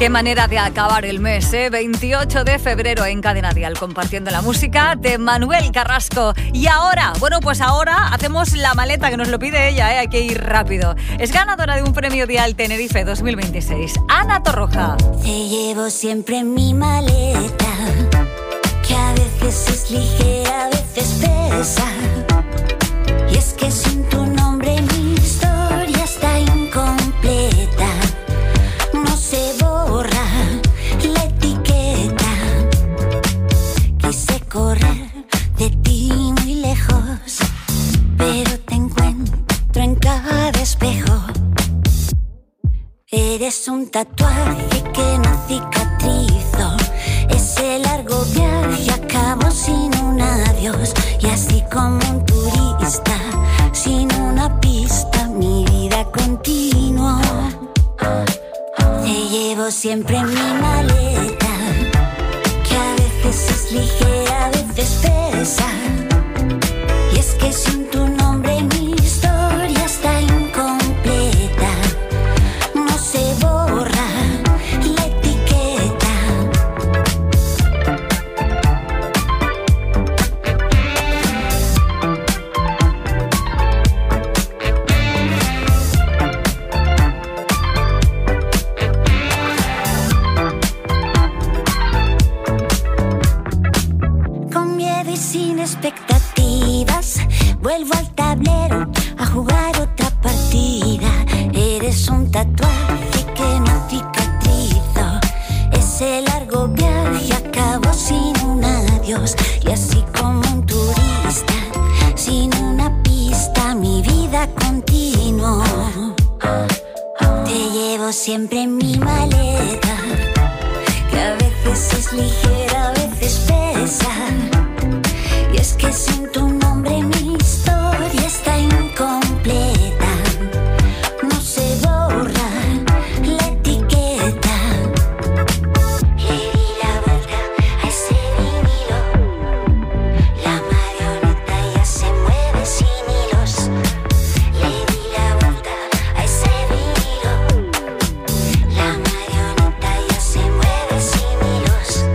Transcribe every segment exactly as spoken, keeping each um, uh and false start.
Qué manera de acabar el mes, ¿eh? veintiocho de febrero en Cadena Dial, compartiendo la música de Manuel Carrasco. Y ahora, bueno, pues ahora hacemos la maleta, que nos lo pide ella, ¿eh? Hay que ir rápido. Es ganadora de un premio Dial Tenerife dos mil veintiséis, Ana Torroja. Te llevo siempre en mi maleta, que a veces es ligera, a veces pesa. Y es que sin tu nombre mi historia está incompleta. No se borra la etiqueta. Quise correr de ti muy lejos, pero te encuentro en cada espejo. Eres un tatuaje que no cicatrizo. Ese largo viaje acabó sin un adiós. Y así como un turista sin una pista, mi vida continuó. Te llevo siempre en mi maleta, que a veces es ligera, a veces pesa. Y es que sin tu nombre mi historia está incompleta. No se borra la etiqueta. Con miedo y sin expectativas, vuelvo al tablero a jugar otra partida. Eres un tatuaje que no cicatrizo. Ese largo viaje acabó sin un adiós. Y así como un turista sin una pista, mi vida continuó. Te llevo siempre en mi maleta, que a veces es ligera, a veces pesa. Y es que sin tu nombre mi historia está incompleta. No se borra la etiqueta. Le di la vuelta a ese vinilo. La marioneta ya se mueve sin hilos. Le di la vuelta a ese vinilo. La marioneta ya se mueve sin hilos.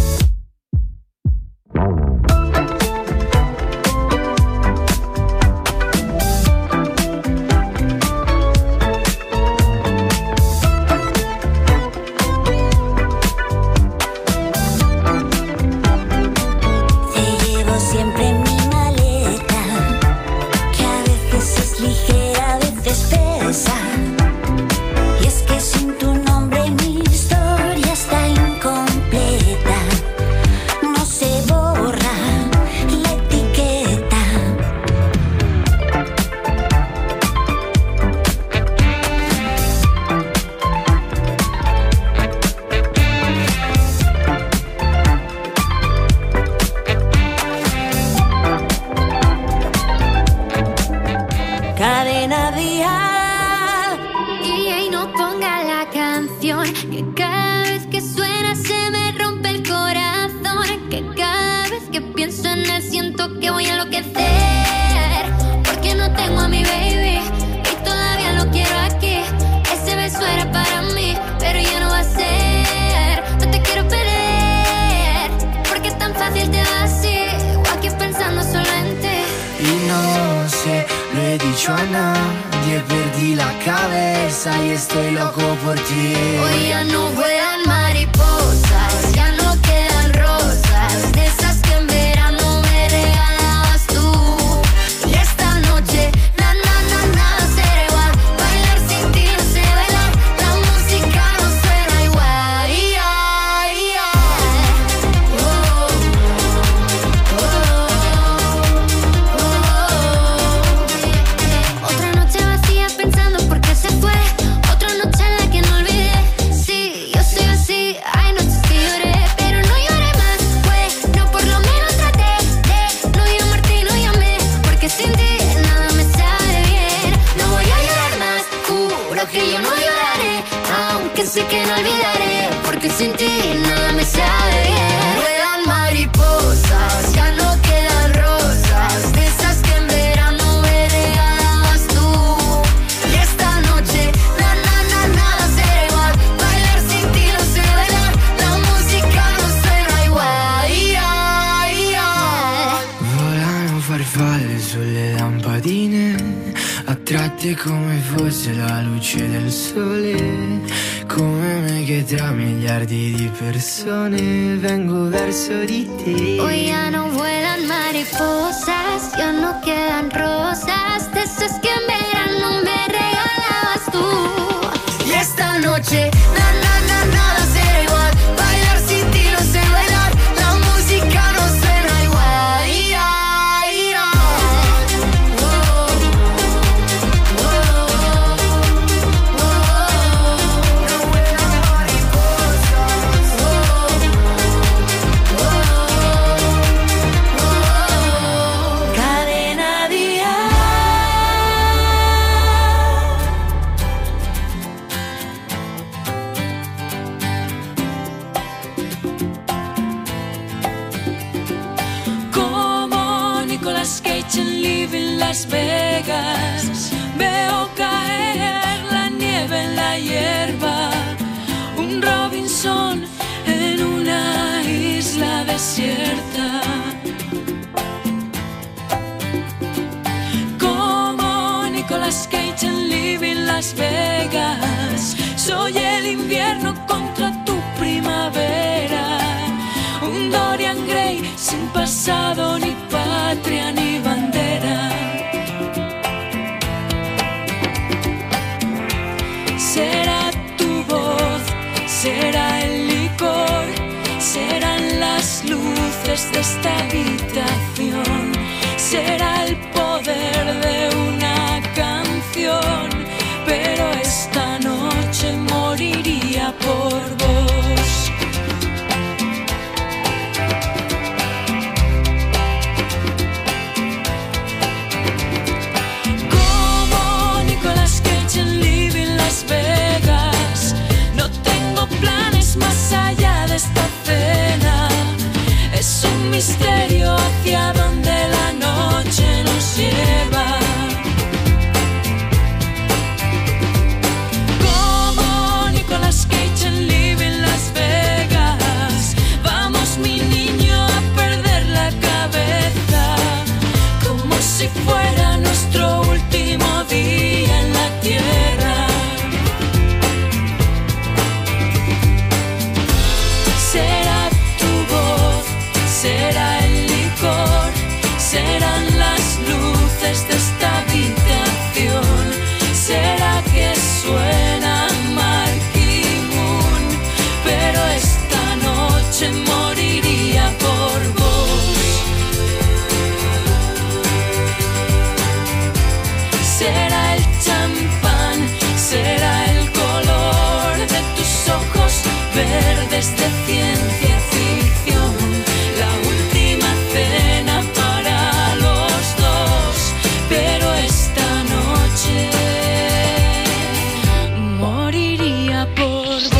Te llevo siempre en mi maleta, que a veces es ligera, a veces pesa. Y es que sin tu nombre mi historia está incompleta. No se borra la etiqueta. Cadena Dial. Y ahí no ponga la canción, que cada vez que suena se me rompe el corazón. Que cada vez que pienso en él siento que voy a enloquecer. Porque no tengo a mi baby y todavía lo quiero aquí. Ese beso era para mí, pero ya no va a ser. No te quiero perder, porque es tan fácil te va así. O aquí pensando solo en ti. Y no sé, lo he dicho a nadie, perdí la cabeza y estoy loco por ti. Hoy ya no vuelan mariposas, ya no quedan rosas, de esas que en verano me regalabas tú. Y esta noche, na na na nada será igual. Bailar sin ti no sé bailar, la música no suena igual. Yeah, yeah. Oh, oh, oh. Otra noche vacía pensando por qué se fue. Otra noche en la que no olvidé. Sí, yo soy así. Hay noches que lloré, pero no lloré más. Fue, no, por lo menos traté de no llamarte, no llamé. Porque sin ti nada me sabe bien. No voy a llorar más, juro que yo no lloraré. Aunque sé que no olvidaré, porque sin ti nada me sabe bien. Vuelan mariposas, ya no quedan rosas, de esas que en verano me regalabas tú. Y esta noche, na na na nada será igual. Bailar sin ti no tratti come fosse la luce del sole, come me che tra miliardi di persone vengo verso di te. Hoy ya no vuelan mariposas, ya no quedan rosas, de esas que en verano me regalabas tú. Y esta noche, na na na nada será igual, bailar sin ti no sé bailar, la música no suena igual. Ia, ia. Oh, oh, oh, oh. No vuelan mariposas. Oh, oh, oh, oh. Cadena Dial. Como Nicolas Cage en Living Las Vegas, veo caer la nieve en la hierba, un Robinson en una isla desierta. Como Nicolas Cage en Living Las Vegas, soy el invierno contra tu primavera, un Dorian Gray sin pasado, ni patria, ni bandera. Será tu voz, será el licor, serán las luces de esta habitación, será el poder de una canción, pero esta noche moriría por vos. Como Nicolas Cage en Living Las Vegas, no tengo planes más allá de esta cena. Es un misterio hacia donde la noche nos lleva. Como Nicolas Cage en Living Las Vegas, vamos mi niño a perder la cabeza, como si fuera nuestro último día en la tierra. Será tu voz, será el licor, serán las luces de esta habitación, será que suena Marquee Moon, pero esta noche moriría por vos. Será el champán, será el color de tus ojos verdes de ciencia ficción, la última cena para los dos, pero esta noche moriría por vos.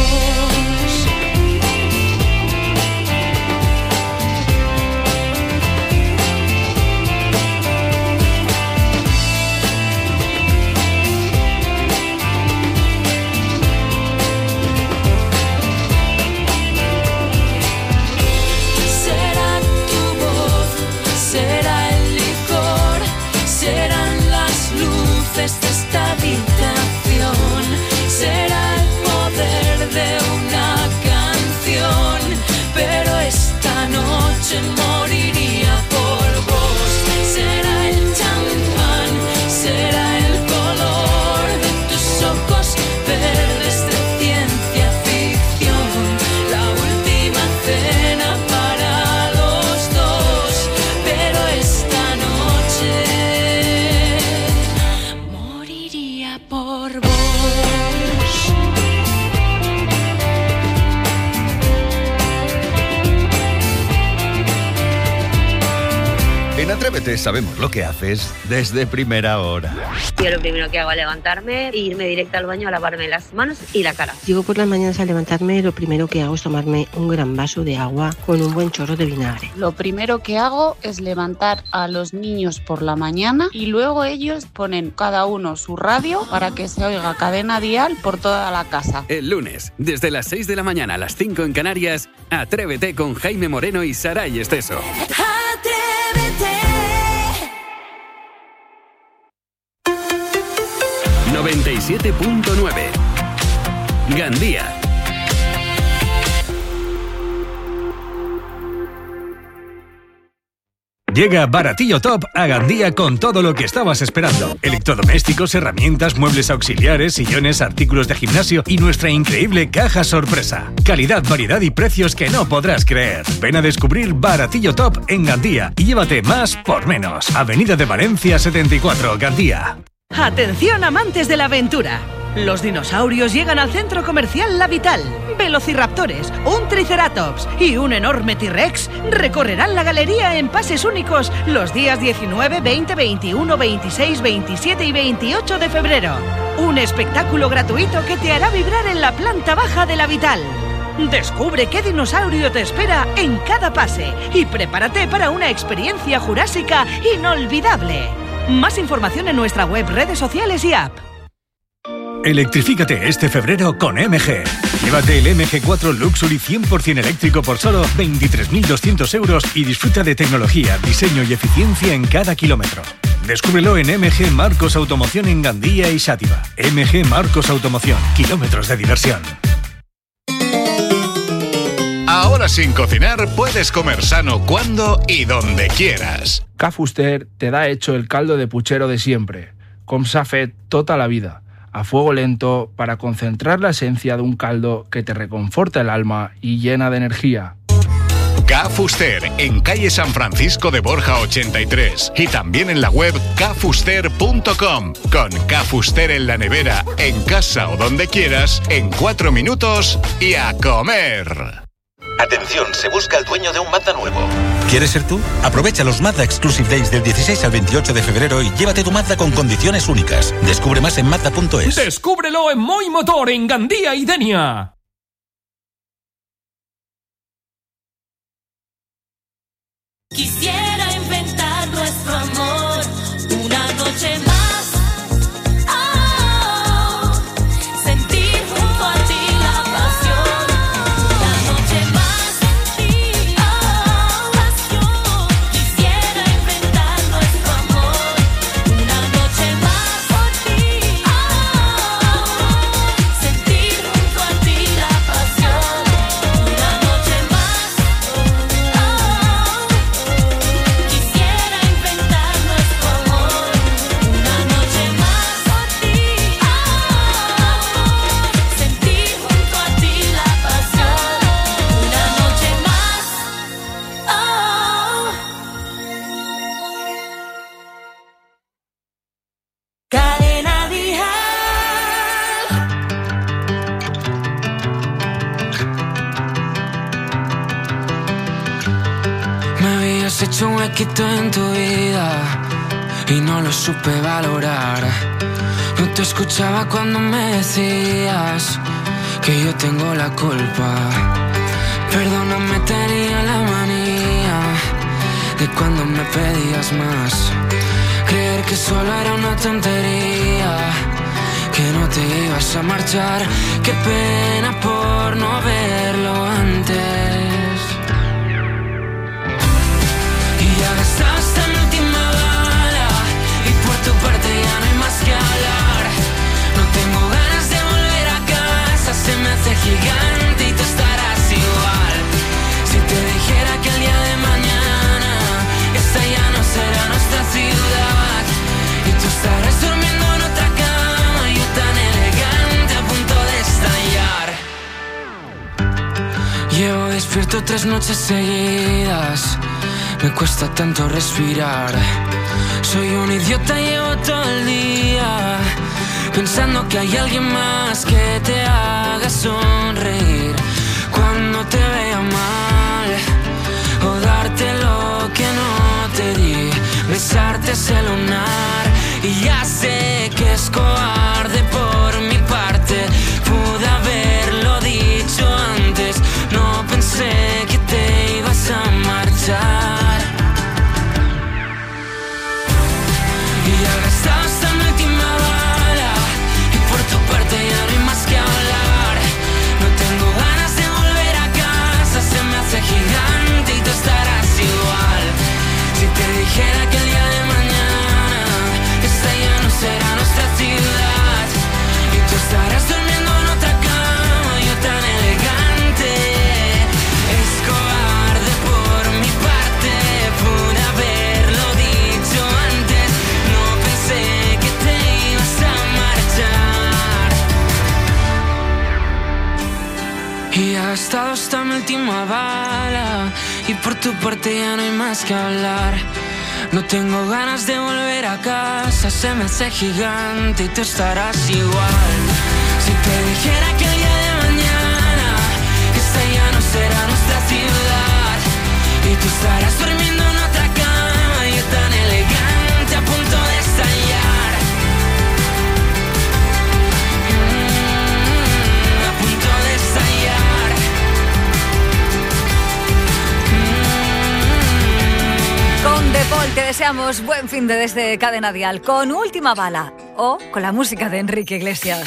Será tu voz, será el licor, serán las luces de esta habitación, será el poder de una canción, pero esta noche moriría por vos. Será el champán, será el color de tus ojos verdes de ciencia ficción, la última cena para los dos, pero esta noche moriría por vos. En Atrévete sabemos lo que haces desde primera hora. Yo lo primero que hago es levantarme e irme directo al baño a lavarme las manos y la cara. Yo por las mañanas al levantarme lo primero que hago es tomarme un gran vaso de agua con un buen chorro de vinagre. Lo primero que hago es levantar a los niños por la mañana y luego ellos ponen cada uno su radio para que se oiga Cadena Dial por toda la casa. El lunes, desde las seis de la mañana a las cinco en Canarias, Atrévete con Jaime Moreno y Saray Esteso. Atrévete. noventa y siete punto nueve. Gandía. Llega Baratillo Top a Gandía con todo lo que estabas esperando. Electrodomésticos, herramientas, muebles auxiliares, sillones, artículos de gimnasio y nuestra increíble caja sorpresa. Calidad, variedad y precios que no podrás creer. Ven a descubrir Baratillo Top en Gandía y llévate más por menos. Avenida de Valencia setenta y cuatro, Gandía. Atención amantes de la aventura. Los dinosaurios llegan al centro comercial La Vital. Velociraptores, un Triceratops y un enorme T-Rex recorrerán la galería en pases únicos los días diecinueve, veinte, veintiuno, veintiséis, veintisiete y veintiocho de febrero. Un espectáculo gratuito que te hará vibrar en la planta baja de La Vital. Descubre qué dinosaurio te espera en cada pase y prepárate para una experiencia jurásica inolvidable. Más información en nuestra web, redes sociales y app. Electrifícate este febrero con M G. Llévate el M G cuatro Luxury cien por ciento eléctrico por solo veintitrés mil doscientos euros y disfruta de tecnología, diseño y eficiencia en cada kilómetro. Descúbrelo en M G Marcos Automoción en Gandía y Xàtiva. M G Marcos Automoción, kilómetros de diversión. Ahora sin cocinar puedes comer sano cuando y donde quieras. Ca Fuster te da hecho el caldo de puchero de siempre, com s'ha fet tota la vida, a fuego lento para concentrar la esencia de un caldo que te reconforta el alma y llena de energía. Ca Fuster, en calle San Francisco de Borja ochenta y tres y también en la web ca fuster punto com. Con Ca Fuster en la nevera, en casa o donde quieras, en cuatro minutos y a comer. Atención, se busca el dueño de un Mazda nuevo. ¿Quieres ser tú? Aprovecha los Mazda Exclusive Days del dieciséis al veintiocho de febrero y llévate tu Mazda con condiciones únicas. Descubre más en mazda punto es. Descúbrelo en Moi Motor en Gandía y Denia. Quisiera inventar nuestro amor una noche más. Hecho un huequito en tu vida y no lo supe valorar. No te escuchaba cuando me decías que yo tengo la culpa. Perdóname, tenía la manía de cuando me pedías más. Creer que solo era una tontería, que no te ibas a marchar. Qué pena por no verlo antes. Ya gastaste mi última bala y por tu parte ya no hay más que hablar. No tengo ganas de volver a casa, se me hace gigante y tú estarás igual. Si te dijera que el día de mañana esta ya no será nuestra ciudad y tú estarás durmiendo en otra cama, yo tan elegante a punto de estallar. Llevo despierto tres noches seguidas. Me cuesta tanto respirar. Soy un idiota, llevo todo el día pensando que hay alguien más que te haga sonreír cuando te vea mal, o darte lo que no te di, besarte ese lunar. Y ya sé que es cobarde por mi parte, pude haberlo dicho antes. No pensé que te ibas a marchar. Hasta mi última bala y por tu parte ya no hay más que hablar. No tengo ganas de volver a casa, se me hace gigante y tú estarás igual. Si te dijera que el día de mañana esta ya no será nuestra ciudad bala y por tu parte ya no hay más que hablar. No tengo ganas de volver a casa, se me hace gigante y tú estarás igual. Si te dijera que el día de mañana esta ya no será nuestra ciudad y tú estarás durmiendo en otra cama, yo tan elegante a punto de estallar. Mm, a punto de estallar. Con De Paul te deseamos buen fin de desde Cadena Dial con Última Bala o con la música de Enrique Iglesias.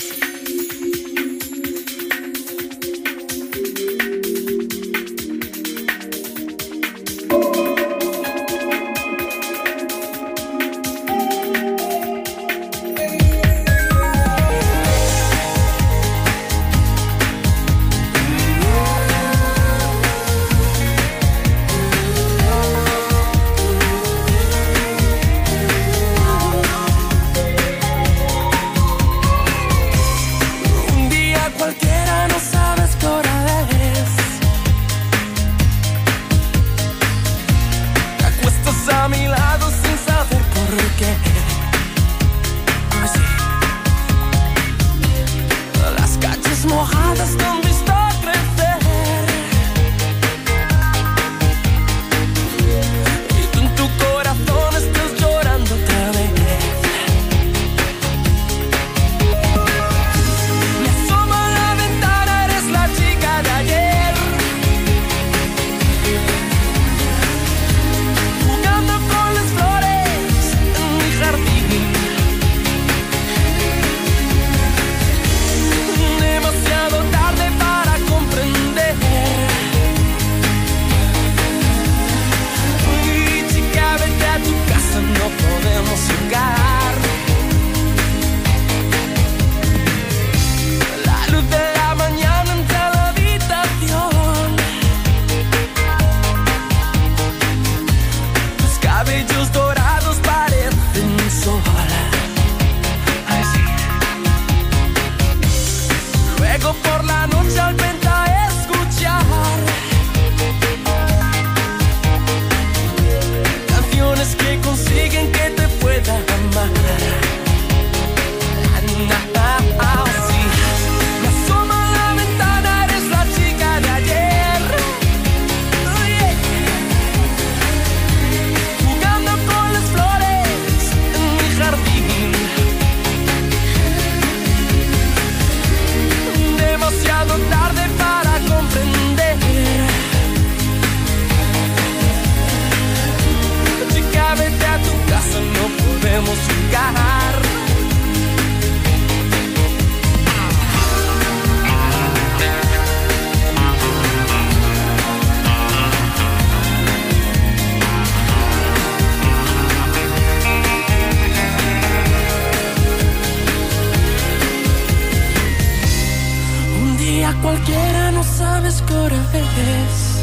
Cualquiera no sabes qué hora es.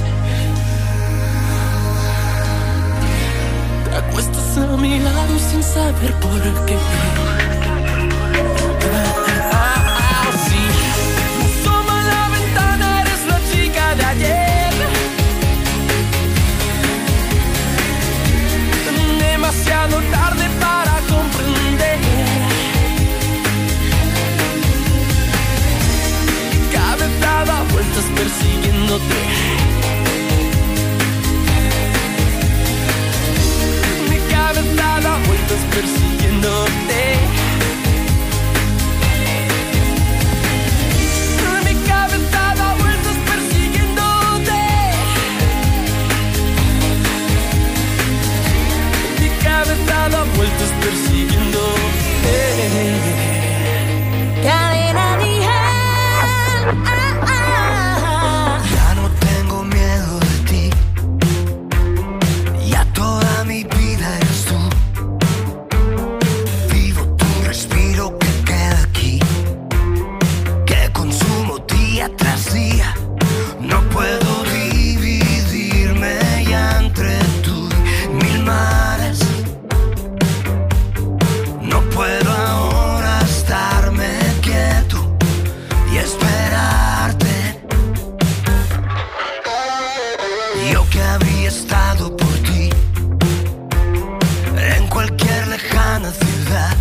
Te acuestas a mi lado sin saber por qué. Ah, ah, sí. Asoma a la ventana, eres la chica de ayer. Demasiado tarde para comprender. Daba vueltas persiguiéndote. Mi cabeza da vueltas persiguiéndote. Yo que habría estado por ti en cualquier lejana ciudad,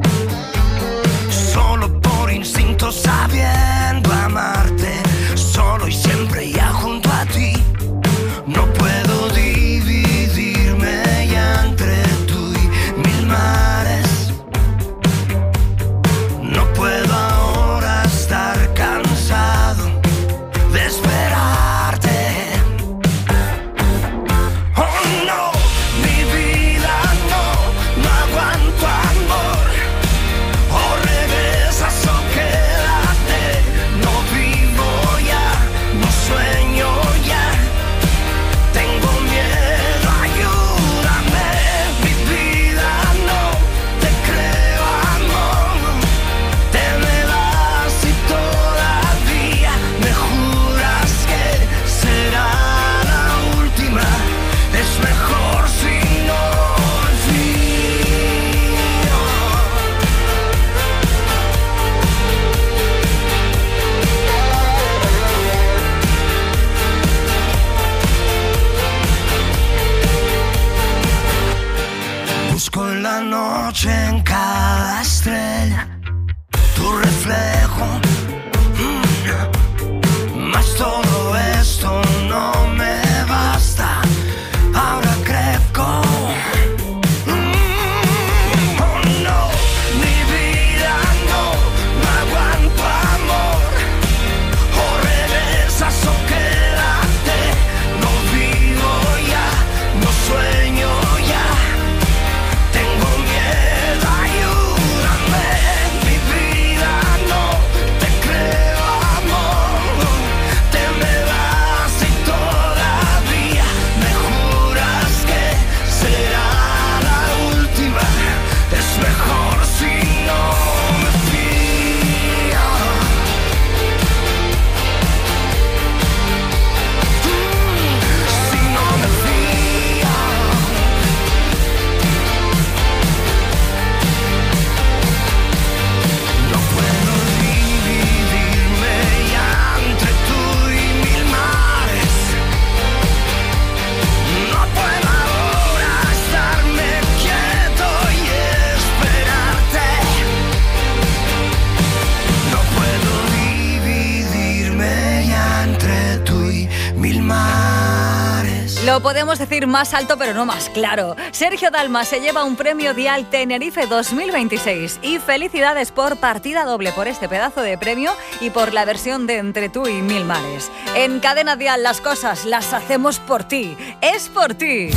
solo por instinto sabiendo amarte, solo y siempre ya junto a ti. No puedo dividirme ya entre tú y mil mares. No puedo ahora estar cansado de esperarte. Oh no, mi vida no, no aguanto amor. O regresas o quédate. No vivo ya, no sueño ya. Tengo miedo, ayúdame. Mi vida no, te creo amor. Te me vas y todavía me juras que será la última. Es mejor si no olvido. Busco en la noche en cada estrella tu reflejo. Mm. Mas todo esto no me basta. Ahora crezco. Mm. Oh no, mi vida no, no aguanto amor. O regresas o quédate. No vivo ya, no sueño ya. Tengo miedo, ayúdame. Mi vida no, te creo amor. Te me vas y todavía me juras que será la última. Es mejor si no me fío. Mm, si no me fío. No puedo dividirme ya entre tú y mil mares. No puedo ahora estarme quieto y esperarte. No puedo dividirme ya entre tú y mil mares. Lo podemos decir más alto, pero no más claro. Sergio Dalma se lleva un premio Dial Tenerife dos mil veintiséis. Y felicidades por partida doble por este pedazo de premio y por la versión de Entre tú y mil mares. En Cadena Dial las cosas las hacemos por ti. Es por ti.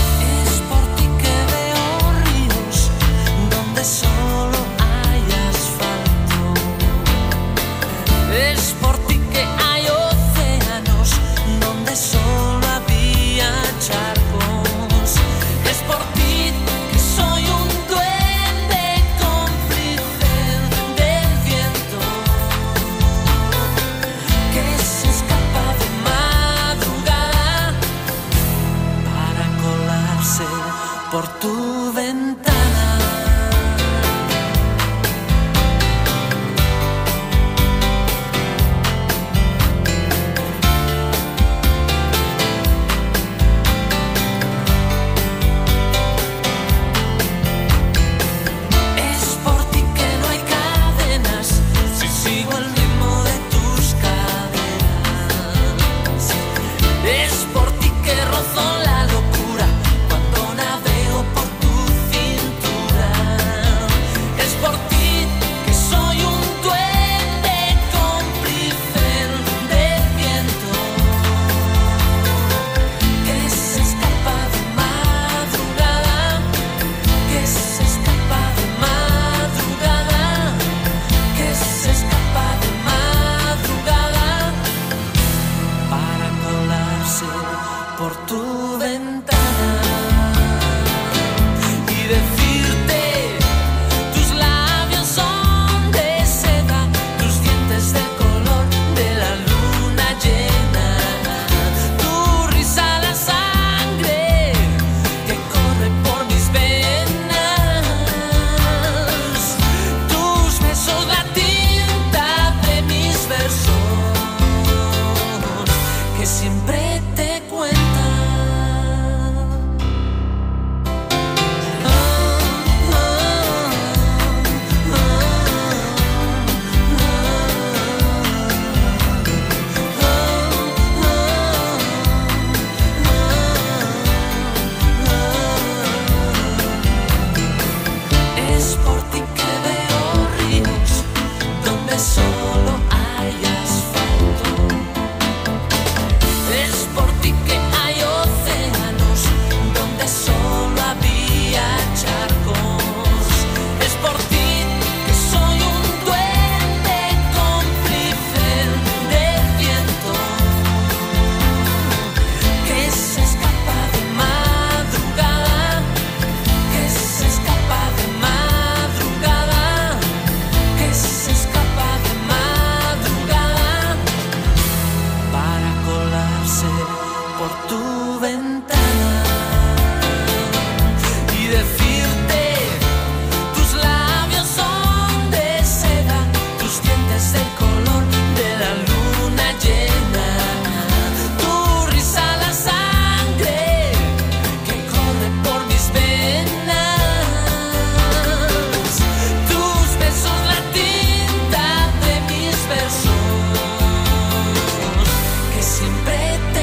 Donde solo hay asfalto. Es por ti que hay océanos donde solo había charcos. Es por ti que soy un duende cómplice del viento que se escapa de madrugada para colarse por tu ventana. Es por ti que no hay cadenas si sigo el ritmo de tus caderas. Es por ti que rozo la locura cuando navego por tu cintura. Es por ti que soy un duende cómplice del viento que se escapa de madrugada, que se escapa de madrugada, que se escapa de madrugada para colarse por tu ventana y decirte: tus labios son de seda, tus dientes del color de la luna llena, tu risa la sangre que corre por mis venas, tus besos la tinta de mis versos que siempre te cuentan. tu ventana y decirte: tus labios son de seda, tus dientes el color de la luna llena, tu risa la sangre que corre por mis venas, tus besos la tinta de mis versos que siempre te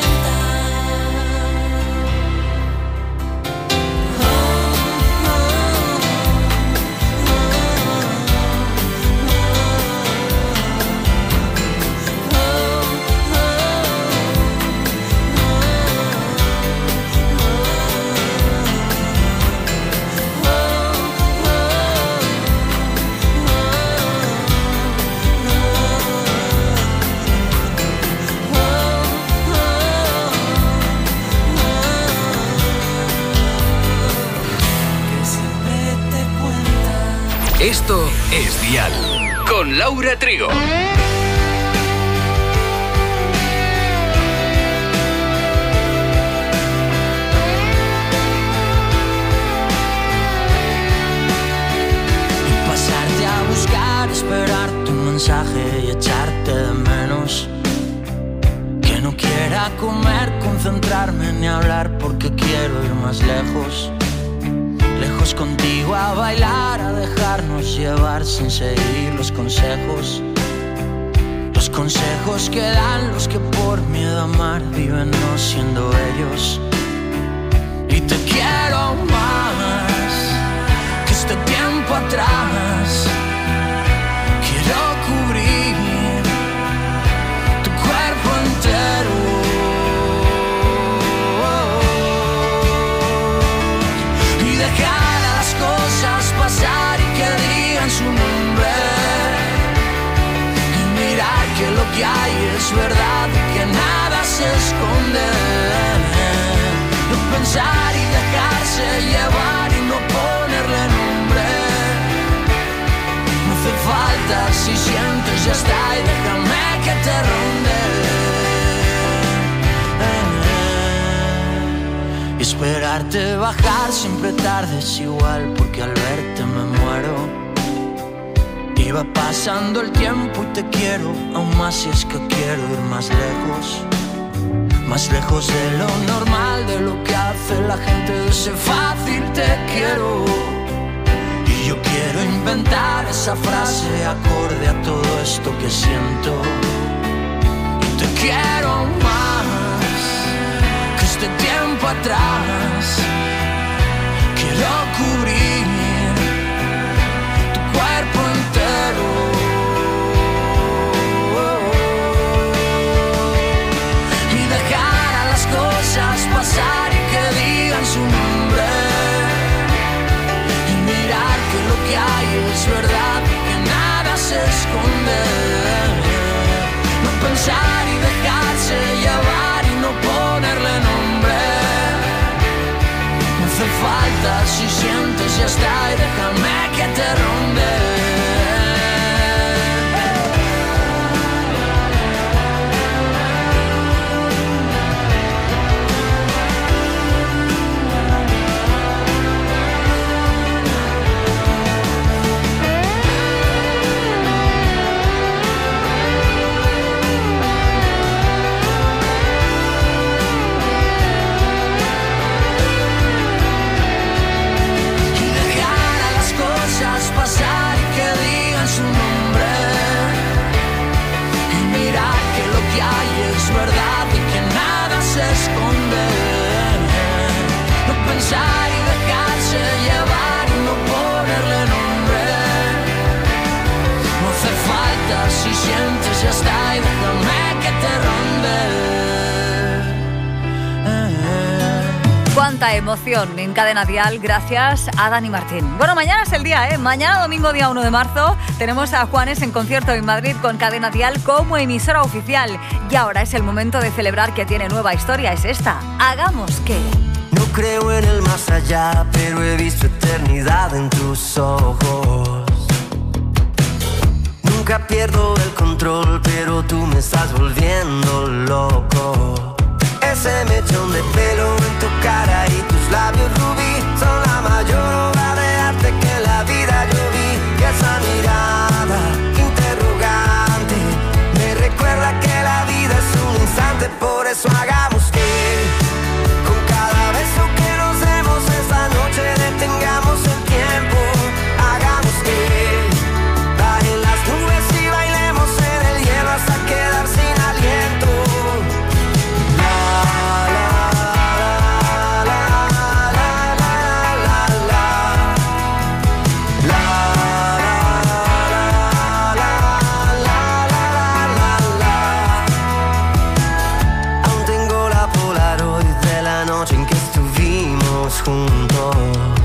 Esto es Dial, con Laura Trigo. pasarte a buscar, esperar tu mensaje y echarte de menos. Que no quiera comer, concentrarme ni hablar porque quiero ir más lejos. Lejos contigo a bailar, a dejarnos llevar sin seguir los consejos. Los consejos que dan los que por miedo a amar viven no siendo ellos. Y te quiero más que este tiempo atrás. Quiero cubrir tu cuerpo entero y dejar a las cosas pasar y que digan su nombre y mirar que lo que hay es verdad y que nada se esconde. No pensar y dejarse llevar y no ponerle nombre. No hace falta, si sientes ya está y déjame que te ronde. Y esperarte bajar siempre tarde es igual porque al verte me muero. Y va pasando el tiempo y te quiero aún más si es que quiero ir más lejos. Más lejos de lo normal, de lo que hace la gente, de ese fácil te quiero. Y yo quiero inventar esa frase acorde a todo esto que siento. Y te quiero más que este tiempo atrás. Quiero cubrir tu cuerpo entero pasar y que digan su nombre y mirar que lo que hay es verdad y que nada se esconde. No pensar y dejarse llevar y no ponerle nombre. No hace falta, si sientes ya está y déjame que te ronde. Pasar y que digan su nombre y mirar que lo que hay es verdad y que nada se esconde. No pensar y dejarse llevar y no ponerle nombre. No hace falta, si sientes ya está y déjame que te ronde. Cuánta emoción en Cadena Dial, gracias a Dani Martín. Bueno, mañana es el día, ¿eh? Mañana, domingo, día uno de marzo, tenemos a Juanes en concierto en Madrid con Cadena Dial como emisora oficial. Y ahora es el momento de celebrar que tiene nueva historia, es esta. Hagamos que... No creo en el más allá, pero he visto eternidad en tus ojos. Nunca pierdo el control, pero tú me estás volviendo loco. Ese mechón de pelo en tu cara y tus labios rubí son la mayor obra de arte que en la vida yo vi. Y esa mirada interrogante me recuerda que la vida es un instante. Por eso hagamos que con cada beso que nos demos esta noche detengamos el tiempo. Hagamos que bajen las nubes y bailemos en el hielo hasta quedar sin aliento. Juntos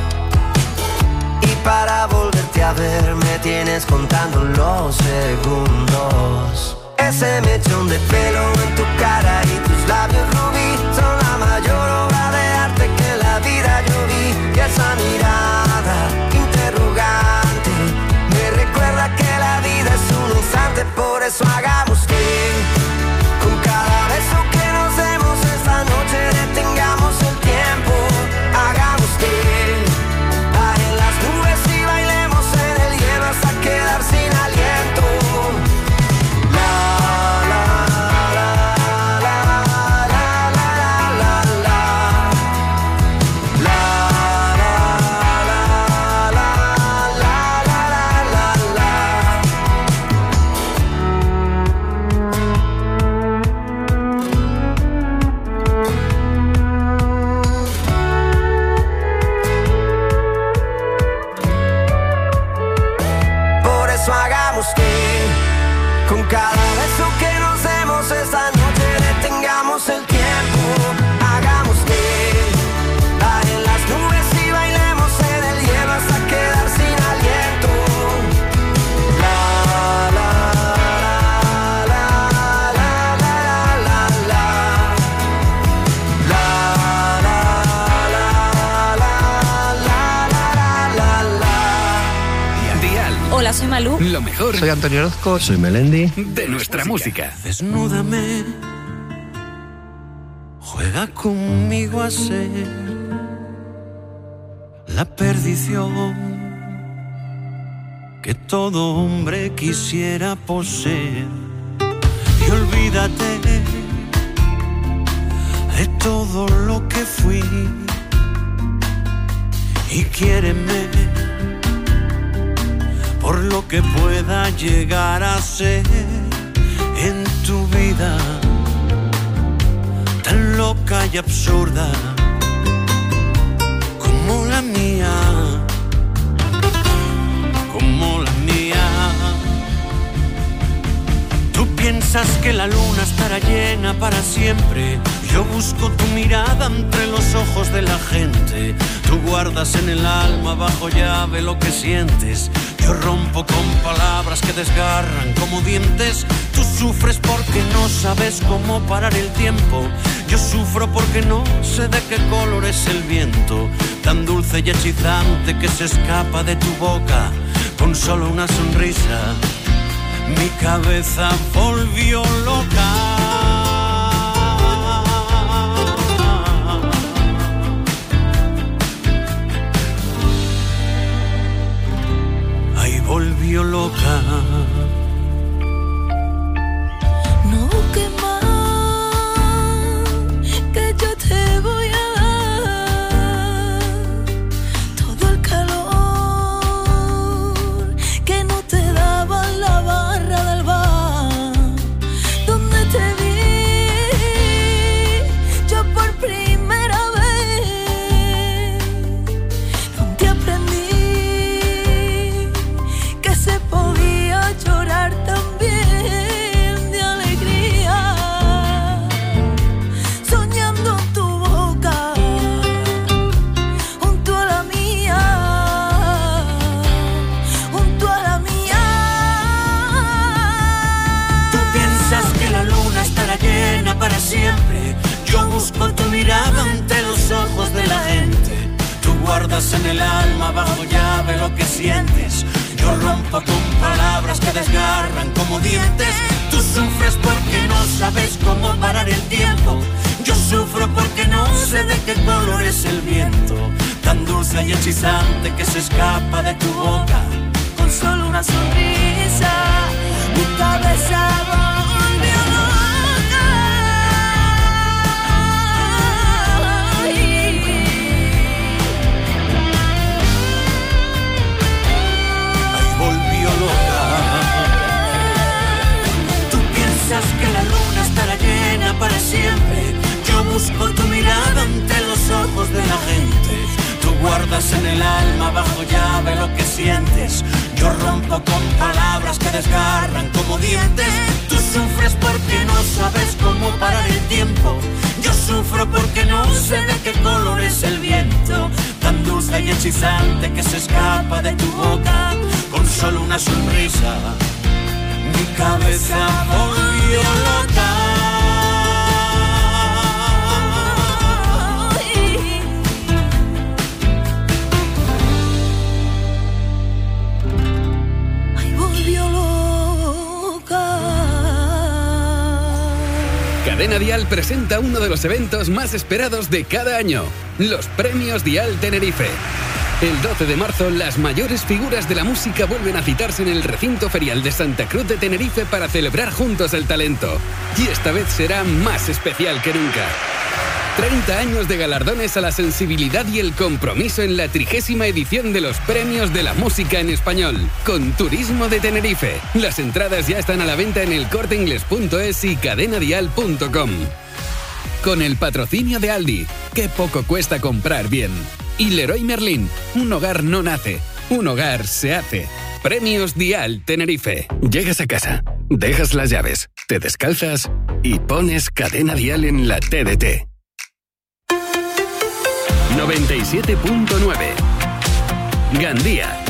y para volverte a ver me tienes contando los segundos. Ese mechón de pelo en tu cara y tus labios rubí son la mayor obra de arte que en la vida yo vi. Y esa mirada interrogante me recuerda que la vida es un instante. Por eso hagamos que con cada beso que nos demos esta noche detengamos el tiempo. Hagamos que bajen las nubes y bailemos en el hielo hasta quedar sin aliento. La la la la la la la la la la hagamos que con cada beso que nos demos esta noche detengamos el tiempo. Hagamos que bajen las nubes y bailemos en el hielo hasta quedar sin aliento. La la la la la la la la la Hola, soy Malú. Lo mejor. Soy Antonio Orozco. Soy Melendi. De nuestra música. Desnúdame, juega conmigo a ser la perdición que todo hombre quisiera poseer. Y olvídate de todo lo que fui y quiéreme por lo que pueda llegar a ser en tu vida, tan loca y absurda como la mía, como la mía. Tú piensas que la luna estará llena para siempre. Yo busco tu mirada entre los ojos de la gente. Tú guardas en el alma bajo llave lo que sientes. Yo rompo con palabras que desgarran como dientes. Tú sufres porque no sabes cómo parar el tiempo. Yo sufro porque no sé de qué color es el viento, tan dulce y hechizante que se escapa de tu boca con solo una sonrisa. Mi cabeza volvió loca. Volvió loca. No busques más, que yo te voy a dar todo el calor que no te daba en la barra del bar donde te vi yo por primera vez, donde aprendí se podía llorar también de alegría, soñando tu boca junto a la mía, junto a la mía. Tú piensas que la luna estará llena para siempre. Yo busco tu mirada ante los ojos de la gente. Tú guardas en el alma bajo llave lo que sientes. Yo Yo rompo con palabras que desgarran como dientes. Tú sufres porque no sabes cómo parar el tiempo. Yo sufro porque no sé de qué color es el viento, tan dulce y hechizante que se escapa de tu boca. Con solo una sonrisa, mi cabeza volvió loca. Ay, volvió loca. Tú piensas que la luna estará llena para siempre. Yo busco tu mirada ante los ojos de la gente. Tú guardas en el alma bajo llave lo que sientes. Yo rompo con palabras que desgarran como dientes. Tú sufres porque no sabes cómo parar el tiempo. Yo sufro porque no sé de qué color es el viento, tan dulce y hechizante que se escapa de tu boca. Con solo una sonrisa, mi cabeza volvió loca. Cadena Dial presenta uno de los eventos más esperados de cada año, los Premios Dial Tenerife. El doce de marzo, las mayores figuras de la música vuelven a citarse en el recinto ferial de Santa Cruz de Tenerife para celebrar juntos el talento. Y esta vez será más especial que nunca. treinta años de galardones a la sensibilidad y el compromiso en la trigésima edición de los Premios de la Música en Español, con Turismo de Tenerife. Las entradas ya están a la venta en el corte inglés punto es y cadena dial punto com. Con el patrocinio de Aldi, que poco cuesta comprar bien. Y Leroy Merlin, un hogar no nace, un hogar se hace. Premios Dial Tenerife. Llegas a casa, dejas las llaves, te descalzas y pones Cadena Dial en la T D T. noventa y siete punto nueve Gandía.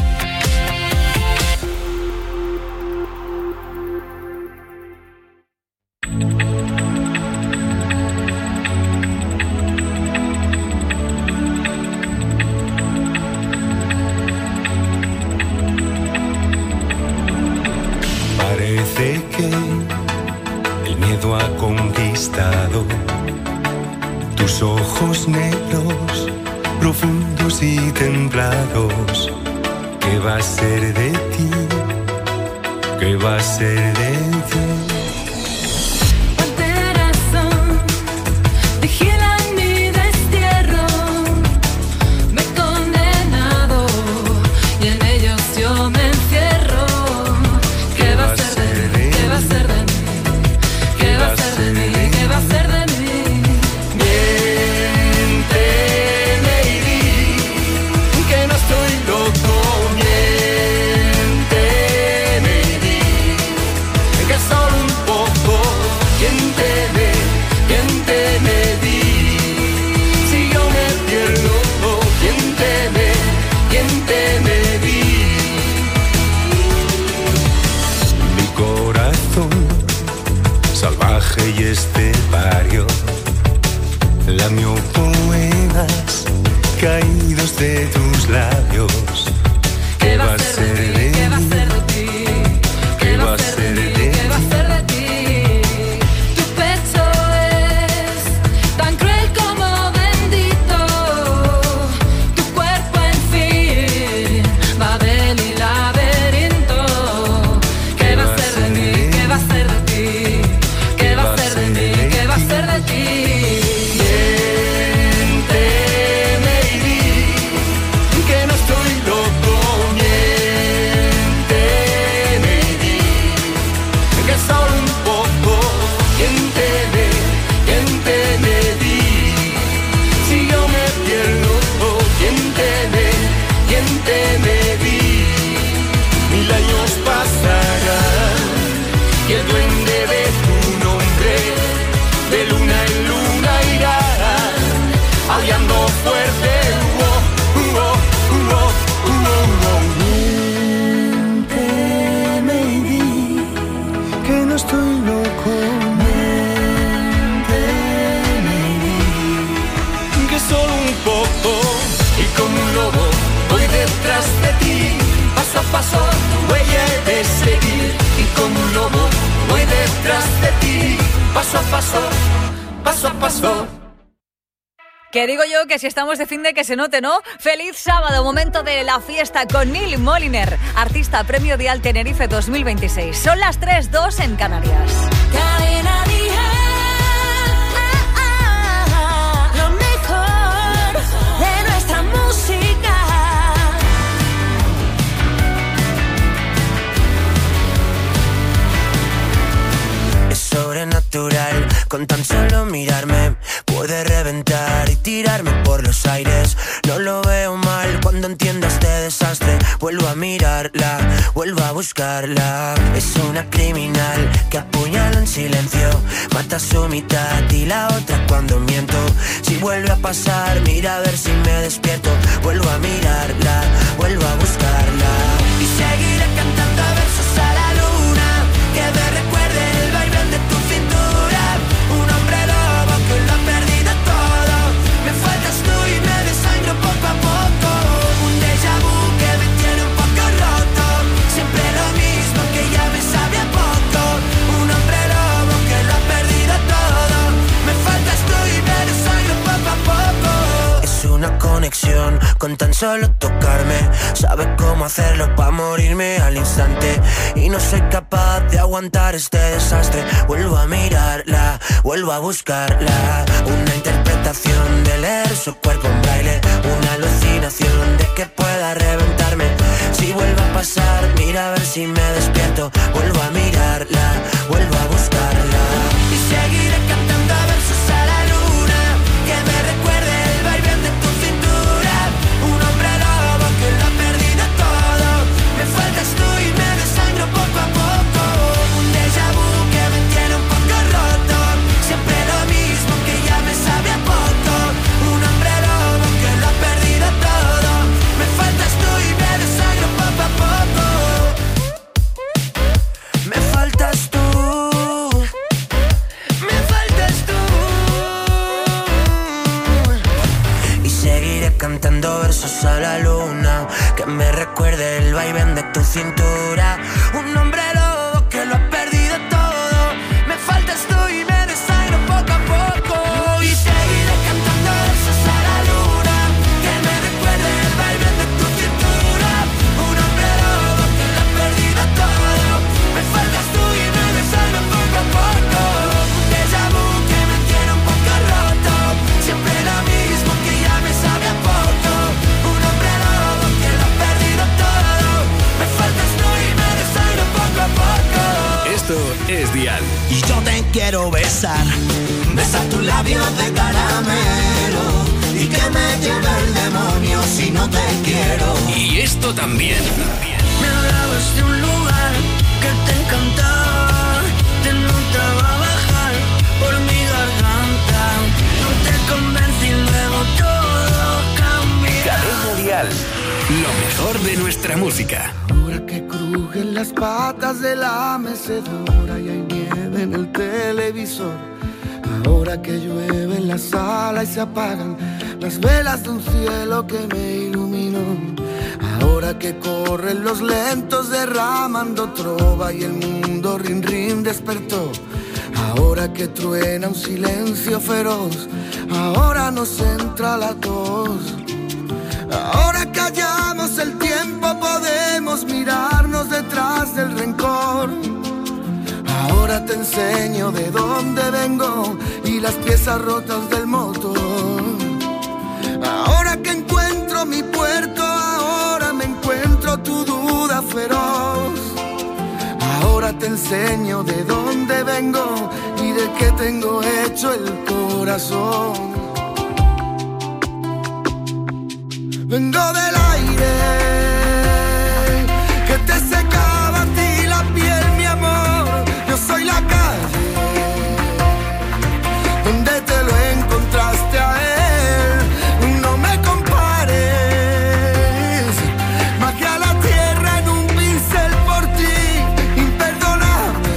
Parece que el miedo ha conquistado tus ojos negros, profundos y templados. ¿Qué va a ser de ti? ¿Qué va a ser de ti? Y este barrio lamió poemas caídos de tus labios. ¿Qué va a ser de ti? ¿Qué va a ser de ti? ¿Qué va a ser de ti? Tu pecho es tan cruel como bendito. Tu cuerpo en fin Babel y laberinto. ¿Qué va a ser de mí? ¿Qué va a ser de ti? ¿Qué va a ser de mí? ¿Qué va a ser de ti? Miénteme y di que no estoy loco. Miénteme y di que solo un poco. Miénteme, miénteme, di si yo me pierdo. Miénteme, miénteme, di mil años pasarán y el duende de de luna en luna irá aullando fuerte. Oh, oh, oh, oh, oh. Miénteme y di que no estoy loco. Miénteme y di que solo un poco y como un lobo voy detrás de ti, paso a paso. huella he de seguir y como un lobo voy detrás de ti, paso a paso, paso a paso. Que digo yo que si estamos de fin de que se note, ¿no? ¡Feliz sábado! Momento de la fiesta con Neil Moliner, artista Premio Dial Tenerife dos mil veintiséis. Son las tres dos en Canarias. Cadena Dial, lo mejor de nuestra música. Es sobrenatural, con tan solo mirarme puede reventar y tirarme por los aires. No lo veo mal cuando entienda este desastre. Vuelvo a mirarla, vuelvo a buscarla. Es una criminal que apuñala en silencio, mata a su mitad y la otra cuando miento. Si vuelve a pasar, mira a ver si me despierto. Vuelvo a mirarla, vuelvo a buscarla. Y seguiré cantando versos a la luna, que me recuerde el baile de tu cintura. Un hombre lobo que lo ha perdido todo. Me faltas tú y me desangro poco a poco. Un déjà vu que me tiene un poco roto. Siempre lo mismo que ya me sabe a poco. Un hombre lobo que lo ha perdido todo. Me faltas tú y me desangro poco a poco. Es una conexión con tan solo tocarme. Sabe cómo hacerlo para morirme al instante. Y no soy capaz de aguantar este desastre. Vuelvo a mirarla, vuelvo a buscarla. Una interpretación de leer su cuerpo en braille. Una alucinación de que pueda reventarme. Si vuelve a pasar, mira a ver si me despierto. Vuelvo a mirarla, vuelvo a buscarla. Y seguiré cantando versos a la luna, que me recuerde el baile de tu cintura. Un hombre lobo que lo ha perdido todo. Me faltas tú y me desangro poco a poco. Un déjà vu que me tiene un poco roto. Siempre lo mismo que ya me sabe a poco. Un hombre lobo que lo ha perdido todo. Me faltas tú y me desangro poco a poco. Me faltas tú. Me faltas tú. Y seguiré cantando versos a la luna, que me recuerde el vaivén de tu cintura. Un hombre lobo que lo ha perdido todo. Me faltas tú y me desangro poco a poco. Y seguiré cantando versos a la luna, que me recuerde el vaivén de tu cintura. Un hombre lobo que lo ha perdido todo. Me faltas tú y me desangro poco a poco. Un déjà vu que me tiene un poco roto. Siempre lo mismo que ya me sabe a poco. Un hombre lobo que lo ha perdido todo. Me faltas tú y me desangro poco a poco. Esto es Dial. Y yo te quiero besar, besar tus labios de caramelo. Y que me lleve el demonio si no te quiero. Y esto también. Me hablabas de un lugar que te encantaba. Te notaba bajar por mi garganta. No te convencí y luego todo cambió. Cadena Dial. Lo mejor de nuestra música. Ahora que crujen las patas de la mecedora y hay nieve en el televisor. Ahora que llueve en la sala y se apagan las velas de un cielo que me iluminó. Ahora que corren los lentos derramando trova y el mundo rin rin despertó. Ahora que truena un silencio feroz, ahora nos entra la tos. Ahora que hallamos el tiempo podemos mirarnos detrás del rencor. Ahora te enseño de dónde vengo y las piezas rotas del motor. Ahora que encuentro mi puerto, ahora me encuentro tu duda feroz. Ahora te enseño de dónde vengo y de qué tengo hecho el corazón. Vengo del aire que te secaba a ti la piel, mi amor. Yo soy la calle donde te lo encontraste a él. No me compares, magué a la tierra en un pincel por ti. Imperdonable,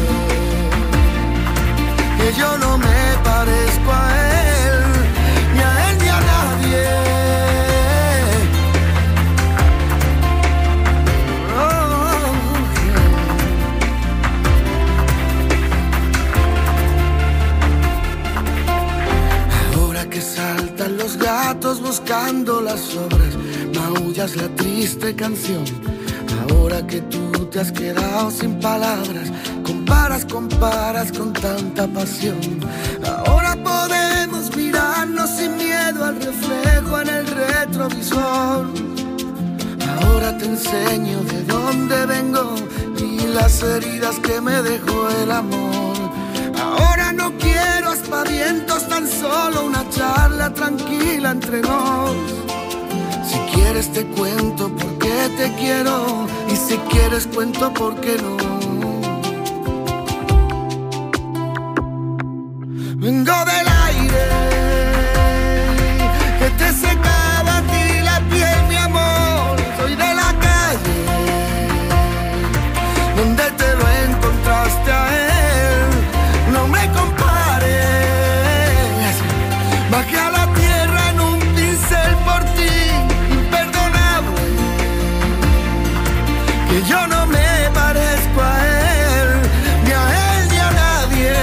que yo no me parezco a él, ni a él ni a nadie. saltan los gatos buscando las sobras, maullas la triste canción. Ahora que tú te has quedado sin palabras, comparas, comparas con tanta pasión. Ahora podemos mirarnos sin miedo al reflejo en el retrovisor. Ahora te enseño de dónde vengo y las heridas que me dejó el amor. Ahora no quiero aspavientos, tan solo una charla tranquila entre nos. Si quieres te cuento por qué te quiero, y si quieres cuento por qué no. Vengo del aire que te secaba a ti la piel, mi amor. Soy de la calle donde te lo encontraste a él. No me compares, bajé a la tierra en un pincel por ti, imperdonable. Que yo no me parezco a él, ni a él ni a nadie.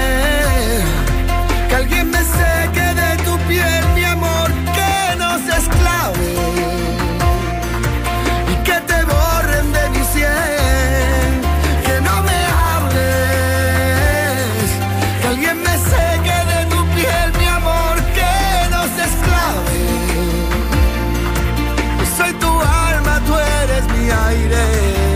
Que alguien me seque de tu piel, mi amor, que no se esclave y que te borren de mi sien. Que no me hables, que alguien me seque de tu piel, mi amor, que no se esclave. Yo soy tu alma, tú eres mi aire.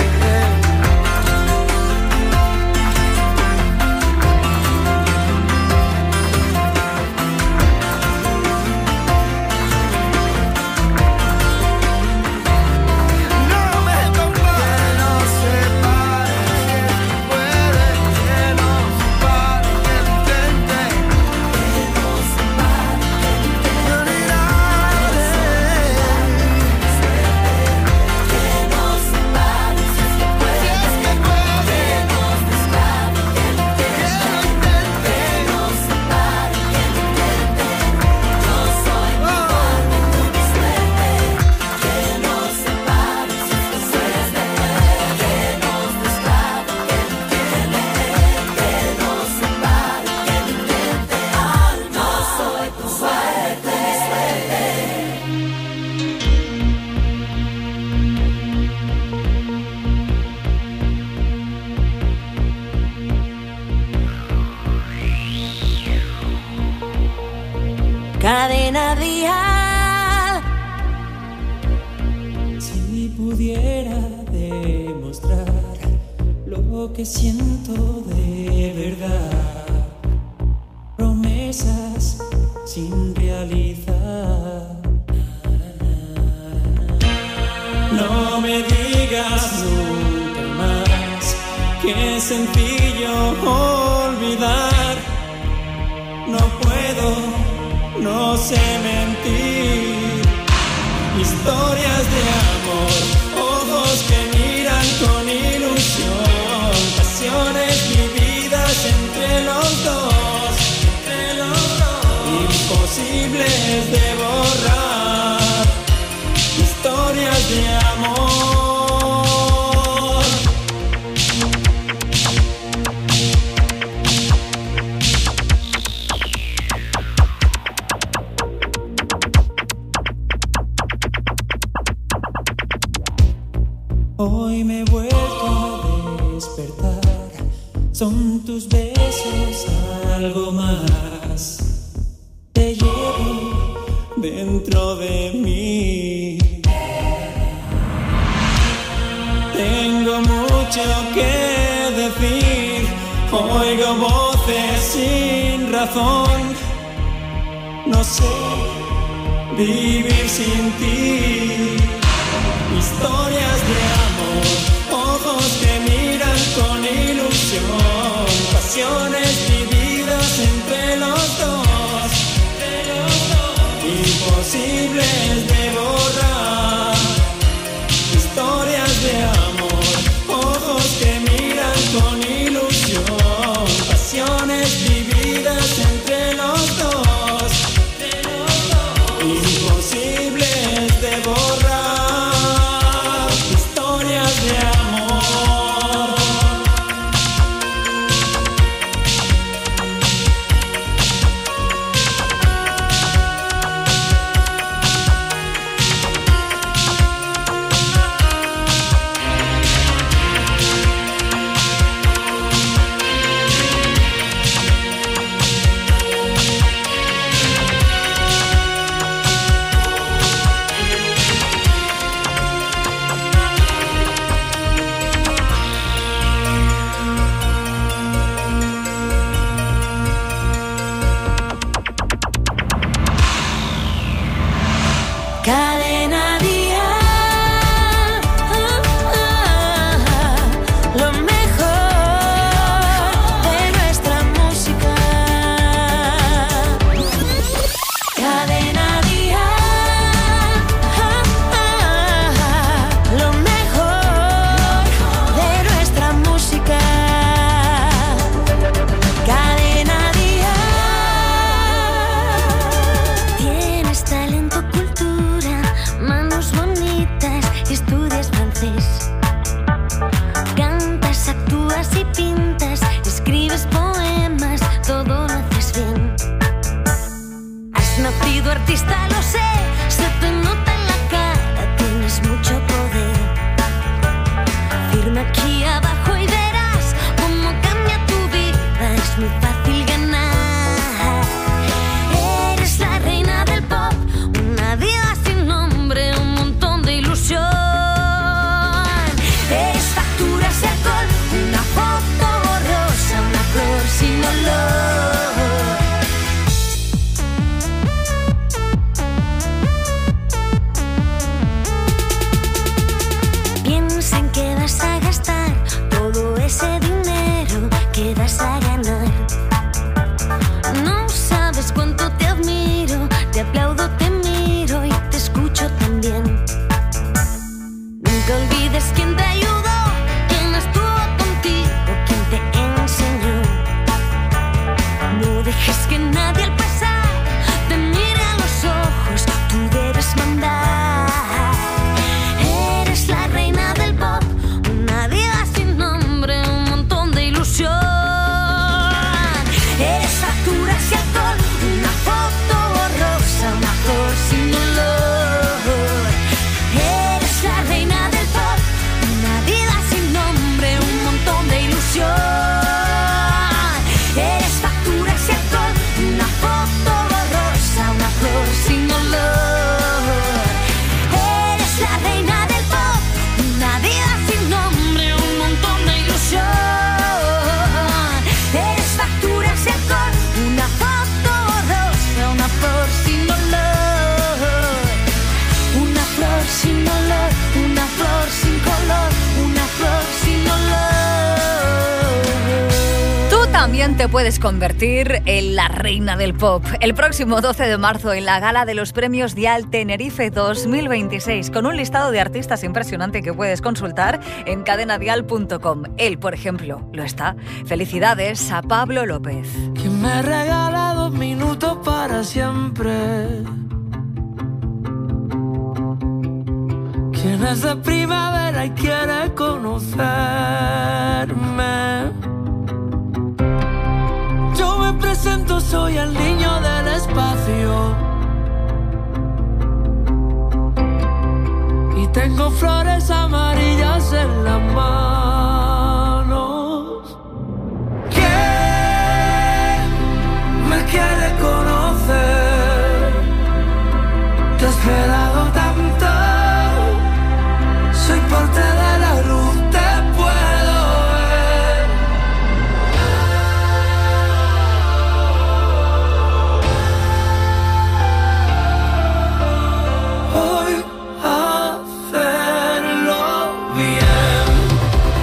Cadena Dial. Si pudiera demostrar lo que siento de verdad, promesas sin realizar. No me digas nunca más que es sencillo olvidar. No puedo, no sé mentir. Historias de amor, ojos que miran con ilusión, pasiones vividas entre los dos, entre los dos, imposibles de borrar. Historias de amor. Hoy me he vuelto a despertar, son tus besos algo más. Te llevo dentro de mí. Tengo mucho que decir, oigo voces sin razón. No sé vivir sin ti. Historias de amor, ojos que miran con ilusión, pasiones vividas entre los dos, entre los dos, imposibles de borrar. Historias de amor, ojos que miran con ilusión, pasiones vividas entre los dos, entre los dos, imposibles de borrar. De amor. Cadena Dial. Lo mejor de nuestra música. Cadena Dial. Lo mejor de nuestra música. Cadena Dial. Tienes talento, cultura, manos bonitas y estudias francés. Cantas, actúas y pintas, escribes poemas, todo lo haces bien. Has nacido artista, lo sé, se te nota en la cara, tienes mucho poder. Firma aquí abajo y verás cómo cambia tu vida, es muy fácil ganar. Eres la reina del pop, una diva sin nombre, un montón de ilusión. Eres facturas de alcohol, una foto borrosa, una flor sin olor. Piensa en que vas a gastar todo ese dinero que vas a ganar. No sabes cuánto te admiro, te aplaudo, te miro y te escucho también. Nunca olvides quién te ayudó, quién estuvo contigo, quién te enseñó. No dejes que nadie al pasar te mire a los ojos, tú debes mandar. Eres la reina del pop, una diva sin nombre, un montón de ilusión. Eres facturas y alcohol, una foto borrosa, una flor sin olor. Eres la reina del pop, una diva sin nombre, un montón de ilusión. Eres facturas y alcohol, una foto borrosa, una flor sin olor. Eres la reina del pop, una diva sin nombre, un montón de ilusión. Eres facturas y alcohol, una foto borrosa, una flor sin olor. Una flor sin olor, una flor sin color, una flor sin olor. Tú también te puedes convertir en la reina del pop. El próximo doce de marzo en la gala de los premios Dial Tenerife dos mil veintiséis, con un listado de artistas impresionante que puedes consultar en cadena dial punto com. Él, por ejemplo, lo está. Felicidades a Pablo López. ¿Quién me regala dos minutos para siempre? ¿Quién es de primavera y quiere conocerme? Yo me presento, soy el niño del espacio y tengo flores amarillas en las manos. ¿Quién me quiere conocer? Te he esperado tanto, soy parte de la luz, te puedo ver. Hoy hacerlo bien.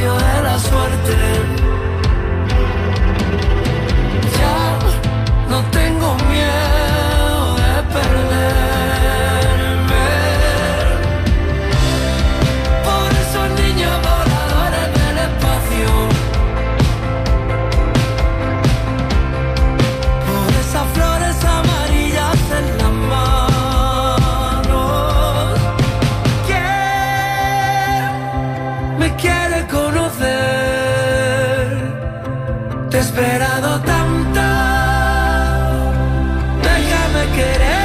premio de la suerte. Ya no tengo miedo de perderme. Por esos niños voladores del espacio, por esas flores amarillas en las manos. ¿Quién me quiere conocer? Te he esperado tanto, déjame querer.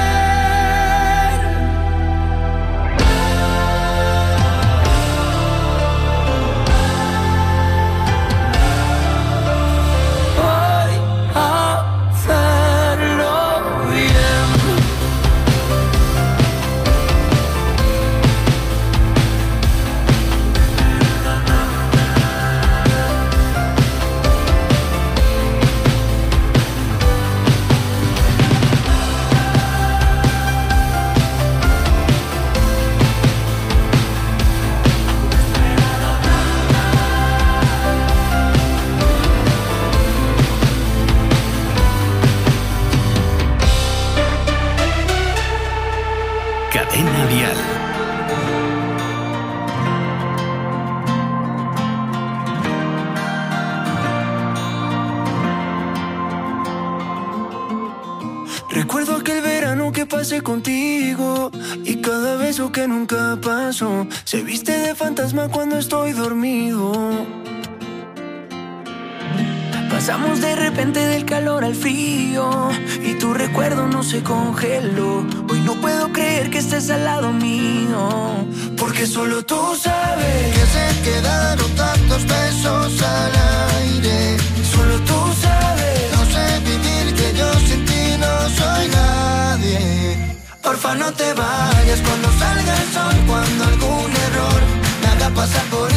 Voy a hacerlo bien. Cadena Dial. Recuerdo aquel verano que pasé contigo y cada beso que nunca pasó se viste de fantasma cuando estoy dormido. Pasamos de repente del calor al frío y tu recuerdo no se congeló. Hoy no puedo creer que estés al lado mío, porque solo tú sabes que se quedaron tantos besos al aire. Solo tú sabes, no sé vivir, que yo sin ti no soy nadie. Porfa, no te vayas cuando salga el sol, cuando algún error me haga pasar por